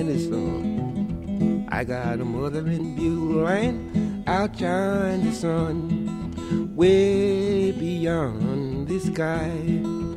in the sun. I got a mother in Beulah Land, out there in the sun, way beyond the sky.